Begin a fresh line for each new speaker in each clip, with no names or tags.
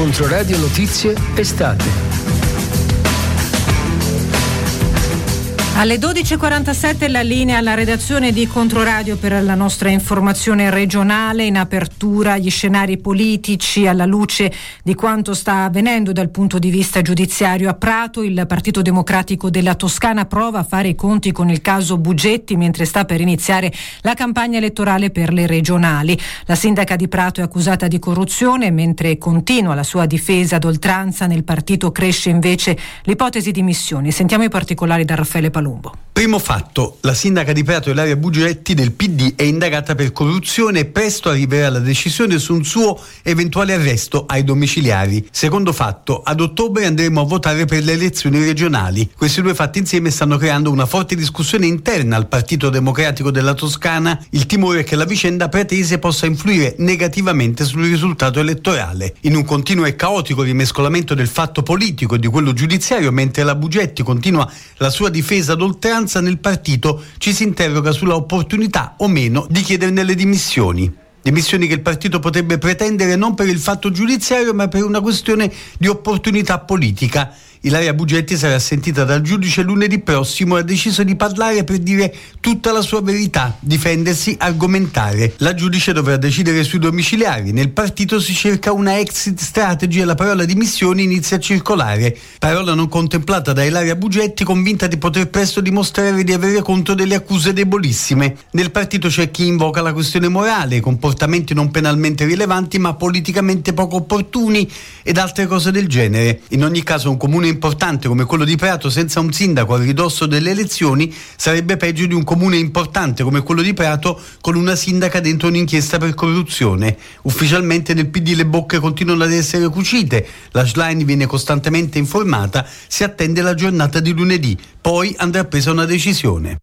Controradio Notizie Estate.
Alle 12.47 la linea alla redazione di Controradio per la nostra informazione regionale. In apertura gli scenari politici alla luce di quanto sta avvenendo dal punto di vista giudiziario a Prato. Il Partito Democratico della Toscana prova a fare i conti con il caso Bugetti mentre sta per iniziare la campagna elettorale per le regionali. La sindaca di Prato è accusata di corruzione, mentre continua la sua difesa ad oltranza. Nel partito cresce invece l'ipotesi di dimissioni. Sentiamo i particolari da Raffaele Palumbo.
Primo fatto, la sindaca di Prato Ilaria Bugetti del PD è indagata per corruzione e presto arriverà la decisione su un suo eventuale arresto ai domiciliari. Secondo fatto, ad ottobre andremo a votare per le elezioni regionali. Questi due fatti insieme stanno creando una forte discussione interna al Partito Democratico della Toscana. Il timore è che la vicenda pratese possa influire negativamente sul risultato elettorale. In un continuo e caotico rimescolamento del fatto politico e di quello giudiziario, mentre la Bugetti continua la sua difesa ad oltranza, nel partito ci si interroga sulla opportunità o meno di chiederne le dimissioni. Dimissioni che il partito potrebbe pretendere non per il fatto giudiziario ma per una questione di opportunità politica. Ilaria Bugetti sarà sentita dal giudice lunedì prossimo e ha deciso di parlare per dire tutta la sua verità, difendersi, argomentare. La giudice dovrà decidere sui domiciliari. Nel partito si cerca una exit strategy e la parola dimissioni inizia a circolare. Parola non contemplata da Ilaria Bugetti, convinta di poter presto dimostrare di avere conto delle accuse debolissime. Nel partito c'è chi invoca la questione morale, comportamenti non penalmente rilevanti ma politicamente poco opportuni ed altre cose del genere. In ogni caso un comune importante come quello di Prato senza un sindaco a ridosso delle elezioni sarebbe peggio di un comune importante come quello di Prato con una sindaca dentro un'inchiesta per corruzione. Ufficialmente nel PD le bocche continuano ad essere cucite, la Schlein viene costantemente informata, si attende la giornata di lunedì, poi andrà presa una decisione.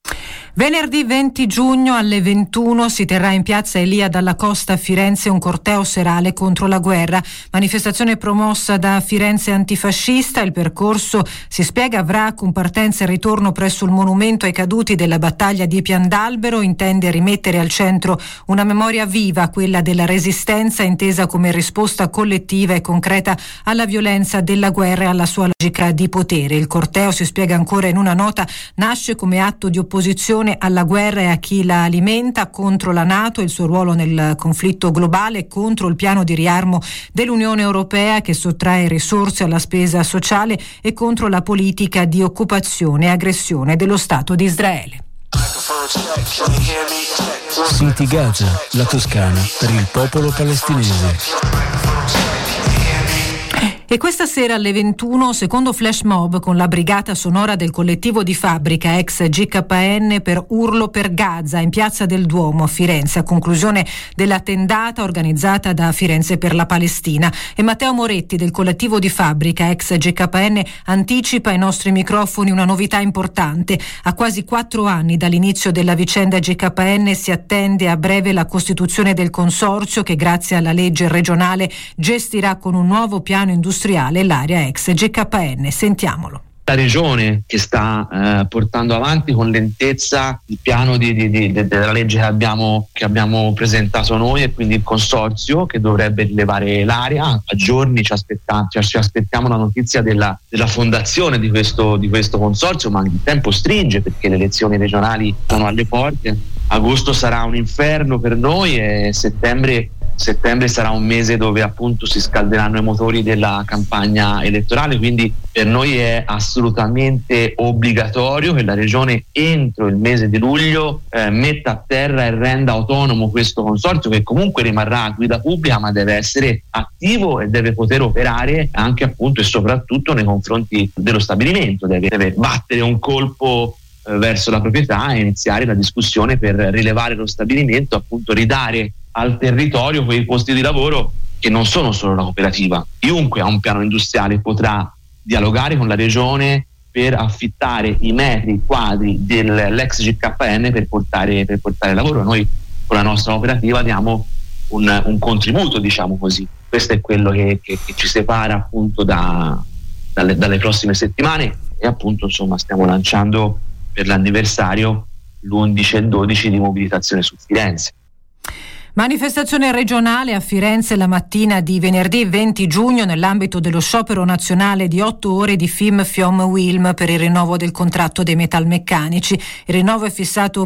Venerdì 20 giugno alle 21 si terrà in piazza Elia Dalla Costa a Firenze un corteo serale contro la guerra. Manifestazione promossa da Firenze Antifascista. Il percorso, si spiega, avrà con partenza e ritorno presso il monumento ai caduti della battaglia di Piandalbero. Intende rimettere al centro una memoria viva, quella della resistenza, intesa come risposta collettiva e concreta alla violenza della guerra e alla sua logica di potere. Il corteo, si spiega ancora in una nota, nasce come atto di opposizione alla guerra e a chi la alimenta, contro la NATO e il suo ruolo nel conflitto globale, contro il piano di riarmo dell'Unione Europea che sottrae risorse alla spesa sociale e contro la politica di occupazione e aggressione dello Stato di Israele.
City Gaza, la Toscana, per il popolo palestinese.
E questa sera alle 21 secondo flash mob con la brigata sonora del collettivo di fabbrica ex GKN per Urlo per Gaza in Piazza del Duomo a Firenze, a conclusione della tendata organizzata da Firenze per la Palestina. E Matteo Moretti del collettivo di fabbrica ex GKN anticipa ai nostri microfoni una novità importante. A quasi 4 anni dall'inizio della vicenda GKN si attende a breve la costituzione del consorzio che grazie alla legge regionale gestirà con un nuovo piano industriale l'area ex GKN. Sentiamolo.
La regione che sta portando avanti con lentezza il piano della legge che abbiamo presentato noi, e quindi il consorzio che dovrebbe rilevare l'area. A giorni ci aspettiamo la notizia della fondazione di questo consorzio, ma il tempo stringe perché le elezioni regionali sono alle porte. Agosto sarà un inferno per noi e settembre sarà un mese dove appunto si scalderanno i motori della campagna elettorale, quindi per noi è assolutamente obbligatorio che la regione entro il mese di luglio metta a terra e renda autonomo questo consorzio, che comunque rimarrà a guida pubblica ma deve essere attivo e deve poter operare anche appunto e soprattutto nei confronti dello stabilimento, deve battere un colpo verso la proprietà e iniziare la discussione per rilevare lo stabilimento, appunto ridare al territorio quei posti di lavoro che non sono solo la cooperativa. Chiunque ha un piano industriale potrà dialogare con la regione per affittare i metri quadri dell'ex GKN per portare lavoro. Noi con la nostra cooperativa diamo un contributo, diciamo così. Questo è quello che ci separa appunto dalle prossime settimane, e appunto insomma stiamo lanciando per l'anniversario l'11 e il 12 di mobilitazione su Firenze.
Manifestazione regionale a Firenze la mattina di venerdì 20 giugno nell'ambito dello sciopero nazionale di 8 ore di FIM Fiom Wilm per il rinnovo del contratto dei metalmeccanici. Il ritrovo è fissato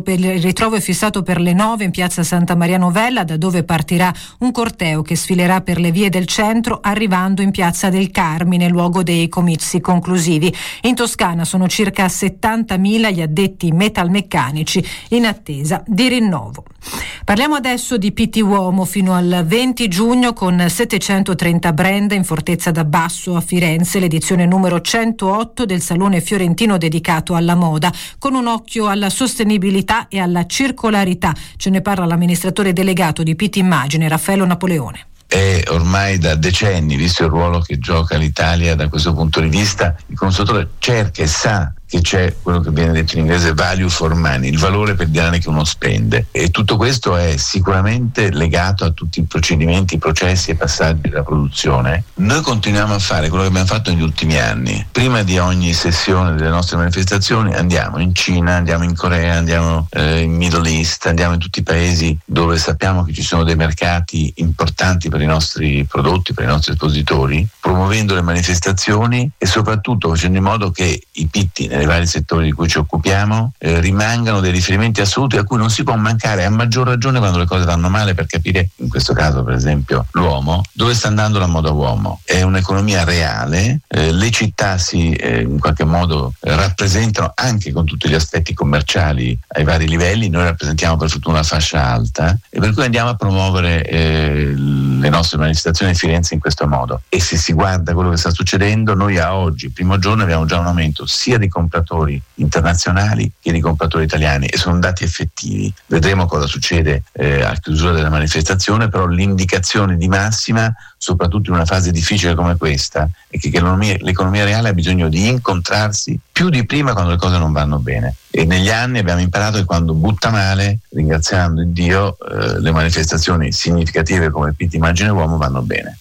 per le 9 in piazza Santa Maria Novella, da dove partirà un corteo che sfilerà per le vie del centro arrivando in piazza del Carmine, luogo dei comizi conclusivi. In Toscana sono circa 70.000 gli addetti metalmeccanici in attesa di rinnovo. Parliamo adesso di PT Uomo fino al 20 giugno con 730 brand in Fortezza d'Abbasso a Firenze, l'edizione numero 108 del Salone Fiorentino dedicato alla moda, con un occhio alla sostenibilità e alla circolarità. Ce ne parla l'amministratore delegato di PT Immagine, Raffaello Napoleone.
È ormai da decenni, visto il ruolo che gioca l'Italia da questo punto di vista, il consumatore cerca e sa che c'è quello che viene detto in inglese value for money, il valore per il denaro che uno spende, e tutto questo è sicuramente legato a tutti i procedimenti, i processi e i passaggi della produzione. Noi continuiamo a fare quello che abbiamo fatto negli ultimi anni. Prima di ogni sessione delle nostre manifestazioni andiamo in Cina, andiamo in Corea, andiamo in Middle East, andiamo in tutti i paesi dove sappiamo che ci sono dei mercati importanti per i nostri prodotti, per i nostri espositori, promuovendo le manifestazioni e soprattutto facendo in modo che i PT nei vari settori di cui ci occupiamo rimangano dei riferimenti assoluti a cui non si può mancare, a maggior ragione quando le cose vanno male, per capire, in questo caso per esempio l'uomo, dove sta andando la moda uomo. È un'economia reale, le città si in qualche modo rappresentano anche con tutti gli aspetti commerciali ai vari livelli. Noi rappresentiamo per fortuna la fascia alta e per cui andiamo a promuovere le nostre manifestazioni a Firenze in questo modo. E se si guarda quello che sta succedendo, noi a oggi, primo giorno, abbiamo già un aumento sia di compratori internazionali che di compratori italiani, e sono dati effettivi. Vedremo cosa succede a chiusura della manifestazione, però l'indicazione di massima, soprattutto in una fase difficile come questa, è che l'economia reale ha bisogno di incontrarsi più di prima quando le cose non vanno bene. E negli anni abbiamo imparato che quando butta male, ringraziando Dio, le manifestazioni significative come PT Immagine Uomo vanno bene.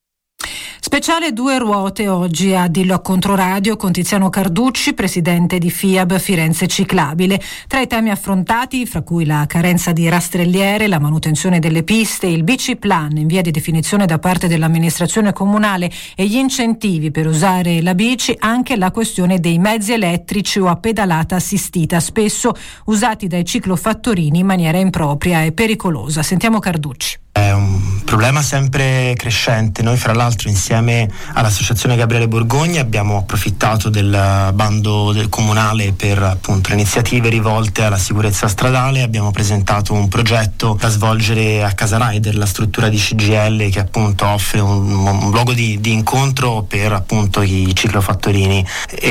Speciale due ruote oggi a Dillo a Controradio con Tiziano Carducci, presidente di FIAB Firenze Ciclabile. Tra i temi affrontati, fra cui la carenza di rastrelliere, la manutenzione delle piste, il biciplan in via di definizione da parte dell'amministrazione comunale e gli incentivi per usare la bici, anche la questione dei mezzi elettrici o a pedalata assistita, spesso usati dai ciclofattorini in maniera impropria e pericolosa. Sentiamo Carducci.
È un problema sempre crescente. Noi fra l'altro insieme all'associazione Gabriele Borgogna abbiamo approfittato del bando comunale per appunto le iniziative rivolte alla sicurezza stradale. Abbiamo presentato un progetto da svolgere a Casa Rider, la struttura di CGIL che appunto offre un luogo di incontro per appunto i ciclofattorini,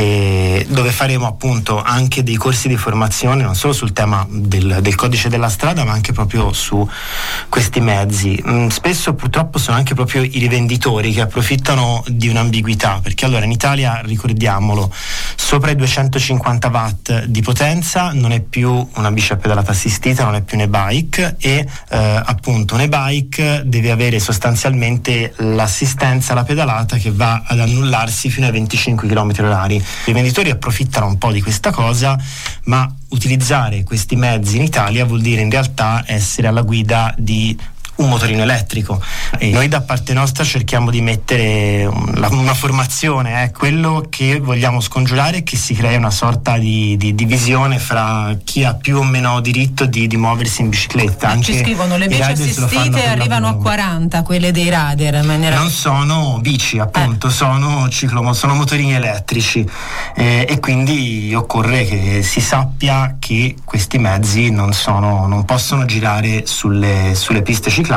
e dove faremo appunto anche dei corsi di formazione non solo sul tema del codice della strada, ma anche proprio su questi mezzi. Spesso purtroppo sono anche proprio i rivenditori che approfittano di un'ambiguità, perché allora in Italia, ricordiamolo, sopra i 250 watt di potenza non è più una bici a pedalata assistita, non è più un e-bike, e appunto un e-bike deve avere sostanzialmente l'assistenza alla pedalata che va ad annullarsi fino ai 25 km/h. I rivenditori approfittano un po' di questa cosa, ma utilizzare questi mezzi in Italia vuol dire in realtà essere alla guida di un motorino elettrico, e noi da parte nostra cerchiamo di mettere una formazione, quello che vogliamo scongiurare è che si crei una sorta di divisione fra chi ha più o meno diritto di muoversi in bicicletta. Anche
ci scrivono le bici assistite arrivano a 40, quelle dei rider,
non sono bici appunto, sono motorini elettrici, e quindi occorre che si sappia che questi mezzi non possono girare sulle piste ciclabili,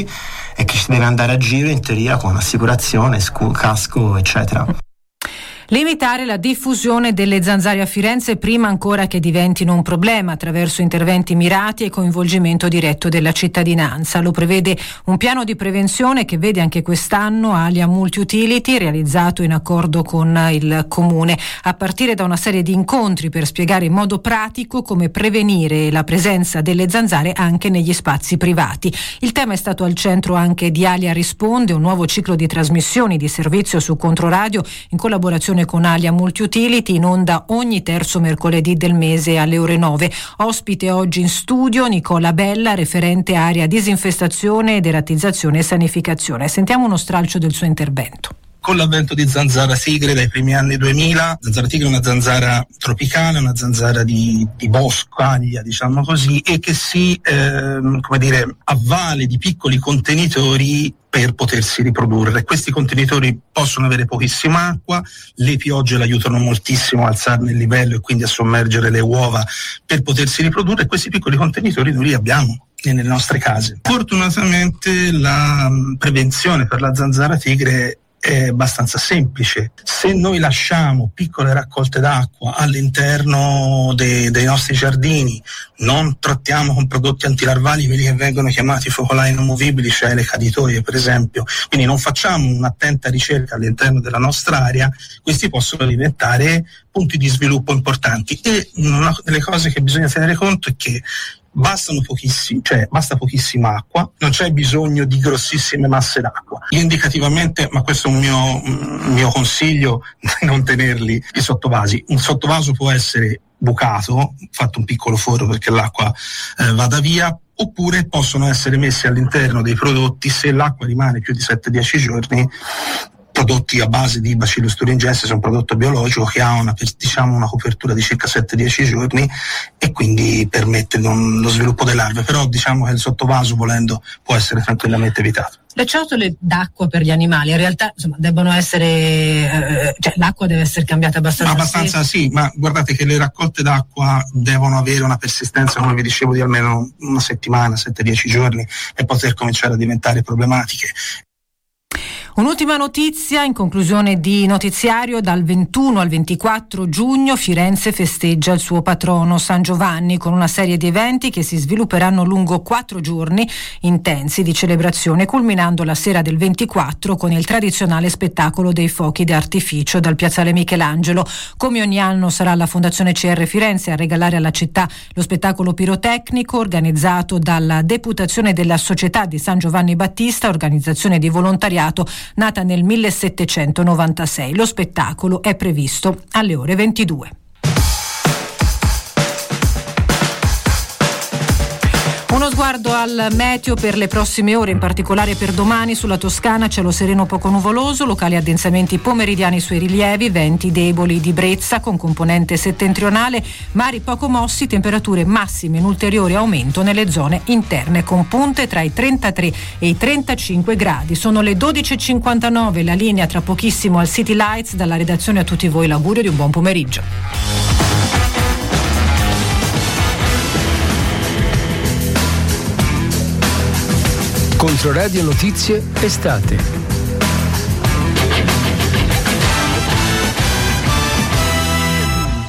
e che si deve andare a giro in teoria con assicurazione, casco eccetera.
Limitare la diffusione delle zanzare a Firenze prima ancora che diventino un problema, attraverso interventi mirati e coinvolgimento diretto della cittadinanza. Lo prevede un piano di prevenzione che vede anche quest'anno Alia Multiutility, realizzato in accordo con il Comune, a partire da una serie di incontri per spiegare in modo pratico come prevenire la presenza delle zanzare anche negli spazi privati. Il tema è stato al centro anche di Alia Risponde, un nuovo ciclo di trasmissioni di servizio su Controradio in collaborazione trasmissione con Alia Multiutility, in onda ogni terzo mercoledì del mese alle ore 9. Ospite oggi in studio Nicola Bella, referente area disinfestazione, derattizzazione e sanificazione. Sentiamo uno stralcio del suo intervento.
Con l'avvento di zanzara tigre dai primi anni 2000, zanzara tigre è una zanzara tropicale, una zanzara di boscaglia, diciamo così, e che si avvale di piccoli contenitori per potersi riprodurre. Questi contenitori possono avere pochissima acqua, le piogge l'aiutano moltissimo a alzarne il livello e quindi a sommergere le uova per potersi riprodurre, e questi piccoli contenitori noi li abbiamo nelle nostre case. Fortunatamente la prevenzione per la zanzara tigre è abbastanza semplice. Se noi lasciamo piccole raccolte d'acqua all'interno dei nostri giardini, non trattiamo con prodotti antilarvali quelli che vengono chiamati focolai non movibili, cioè le caditoie per esempio, quindi non facciamo un'attenta ricerca all'interno della nostra area, questi possono diventare punti di sviluppo importanti. E una delle cose che bisogna tenere conto è che basta pochissima acqua, non c'è bisogno di grossissime masse d'acqua. Io indicativamente, ma questo è un mio consiglio, non tenerli i sottovasi. Un sottovaso può essere bucato, fatto un piccolo foro perché l'acqua vada via, oppure possono essere messi all'interno dei prodotti se l'acqua rimane più di 7-10 giorni. Prodotti a base di Bacillus thuringiensis, è un prodotto biologico che ha una copertura di circa 7-10 giorni e quindi permette lo sviluppo delle larve, però diciamo che il sottovaso, volendo, può essere tranquillamente evitato.
Le ciotole d'acqua per gli animali in realtà debbono essere, l'acqua deve essere cambiata abbastanza.
Sì, ma guardate che le raccolte d'acqua devono avere una persistenza, come vi dicevo, di almeno una settimana, 7-10 giorni, e poter cominciare a diventare problematiche.
Un'ultima notizia in conclusione di notiziario: dal 21 al 24 giugno Firenze festeggia il suo patrono San Giovanni con una serie di eventi che si svilupperanno lungo 4 giorni intensi di celebrazione, culminando la sera del 24 con il tradizionale spettacolo dei fuochi d'artificio dal piazzale Michelangelo. Come ogni anno sarà la Fondazione CR Firenze a regalare alla città lo spettacolo pirotecnico organizzato dalla Deputazione della Società di San Giovanni Battista, organizzazione di volontariato nata nel 1796. Lo spettacolo è previsto alle ore 22. Uno sguardo al meteo per le prossime ore, in particolare per domani. Sulla Toscana cielo sereno poco nuvoloso, locali addensamenti pomeridiani sui rilievi, venti deboli di brezza con componente settentrionale, mari poco mossi, temperature massime in ulteriore aumento nelle zone interne con punte tra i 33 e i 35 gradi. Sono le 12.59, la linea tra pochissimo al City Lights. Dalla redazione a tutti voi l'augurio di un buon pomeriggio.
Controradio Notizie Estate.